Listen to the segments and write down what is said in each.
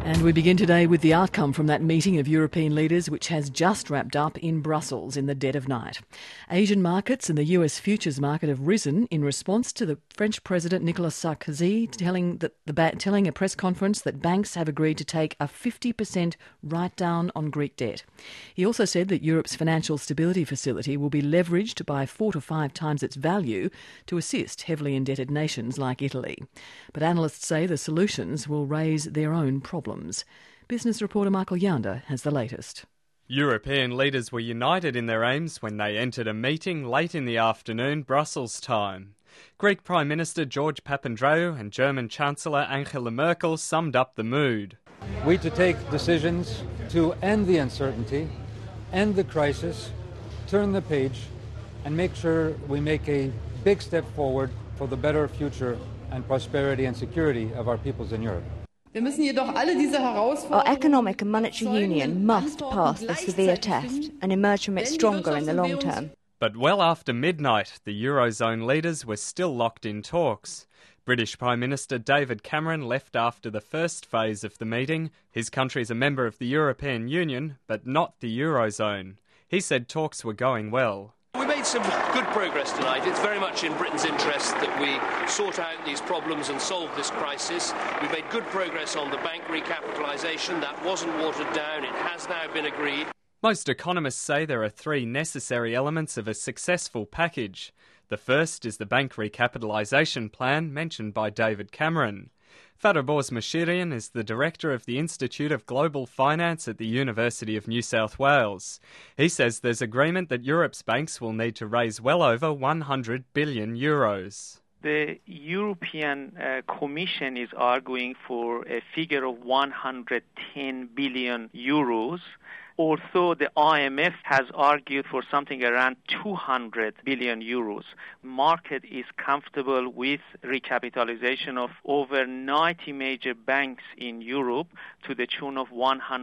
And we begin today with the outcome from that meeting of European leaders which has just wrapped up in Brussels in the dead of night. Asian markets and the US futures market have risen in response to the French President Nicolas Sarkozy telling a press conference that banks have agreed to take a 50% write-down on Greek debt. He also said that Europe's financial stability facility will be leveraged by 4 to 5 times its value to assist heavily indebted nations like Italy. But analysts say the solutions will raise their own problems. Business reporter Michael Yander has the latest. European leaders were united in their aims when they entered a meeting late in the afternoon Brussels time. Greek Prime Minister George Papandreou and German Chancellor Angela Merkel summed up the mood. We to take decisions to end the uncertainty, end the crisis, turn the page, and make sure we make a big step forward for the better future and prosperity and security of our peoples in Europe. Our economic and monetary union must pass the severe test and emerge from it stronger in the long term. But well after midnight, the Eurozone leaders were still locked in talks. British Prime Minister David Cameron left after the first phase of the meeting. His country is a member of the European Union, but not the Eurozone. He said talks were going well. We made some good progress tonight. It's very much in Britain's interest that we sort out these problems and solve this crisis. We've made good progress on the bank recapitalisation. That wasn't watered down. It has now been agreed. Most economists say there are 3 necessary elements of a successful package. The first is the bank recapitalisation plan mentioned by David Cameron. Fariborz Moshirian is the director of the Institute of Global Finance at the University of New South Wales. He says there's agreement that Europe's banks will need to raise well over 100 billion euros. The European Commission is arguing for a figure of 110 billion euros. Although the IMF has argued for something around 200 billion euros. Market is comfortable with recapitalization of over 90 major banks in Europe to the tune of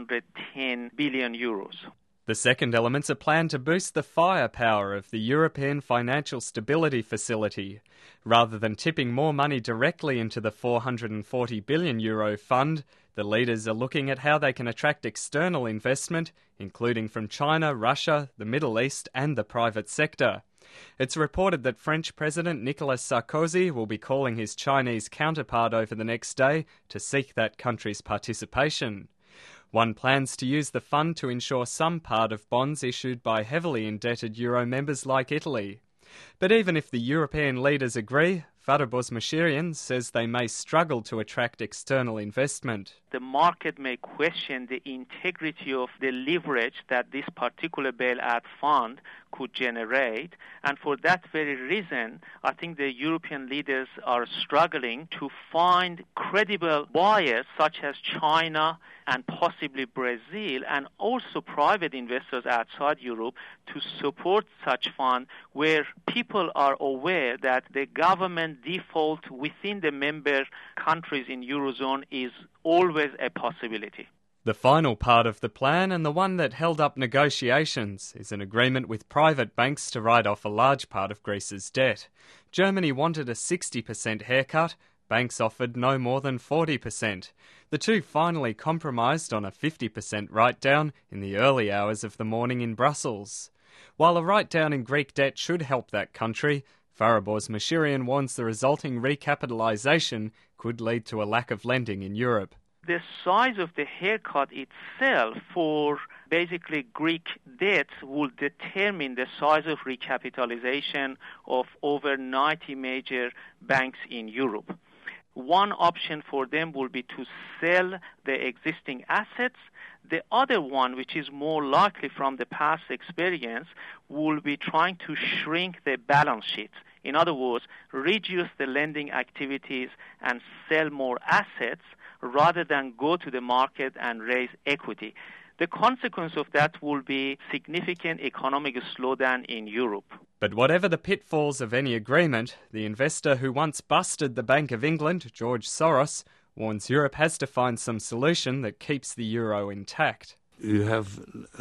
110 billion euros. The second element's a plan to boost the firepower of the European Financial Stability Facility. Rather than tipping more money directly into the 440 billion euro fund, the leaders are looking at how they can attract external investment, including from China, Russia, the Middle East and the private sector. It's reported that French President Nicolas Sarkozy will be calling his Chinese counterpart over the next day to seek that country's participation. One plans to use the fund to insure some part of bonds issued by heavily indebted euro members like Italy. But even if the European leaders agree, Fariborz Moshirian says they may struggle to attract external investment. The market may question the integrity of the leverage that this particular bailout fund could generate. And for that very reason, I think the European leaders are struggling to find credible buyers such as China and possibly Brazil, and also private investors outside Europe to support such fund where people are aware that the government default within the member countries in Eurozone is always a possibility. The final part of the plan, and the one that held up negotiations, is an agreement with private banks to write off a large part of Greece's debt. Germany wanted a 60% haircut. Banks offered no more than 40%. The two finally compromised on a 50% write-down in the early hours of the morning in Brussels. While a write-down in Greek debt should help that country, Fariborz Moshirian warns the resulting recapitalisation could lead to a lack of lending in Europe. The size of the haircut itself for basically Greek debt will determine the size of recapitalization of over 90 major banks in Europe. One option for them will be to sell the existing assets. The other one, which is more likely from the past experience, will be trying to shrink the balance sheet. In other words, reduce the lending activities and sell more assets rather than go to the market and raise equity. The consequence of that will be significant economic slowdown in Europe. But whatever the pitfalls of any agreement, the investor who once busted the Bank of England, George Soros, warns Europe has to find some solution that keeps the euro intact. You have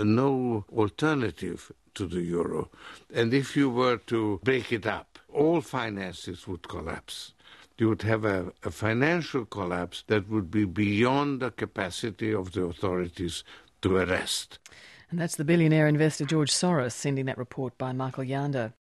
no alternative to the euro. And if you were to break it up, all finances would collapse. you would have a financial collapse that would be beyond the capacity of the authorities to arrest. And that's the billionaire investor George Soros sending that report by Michael Yander.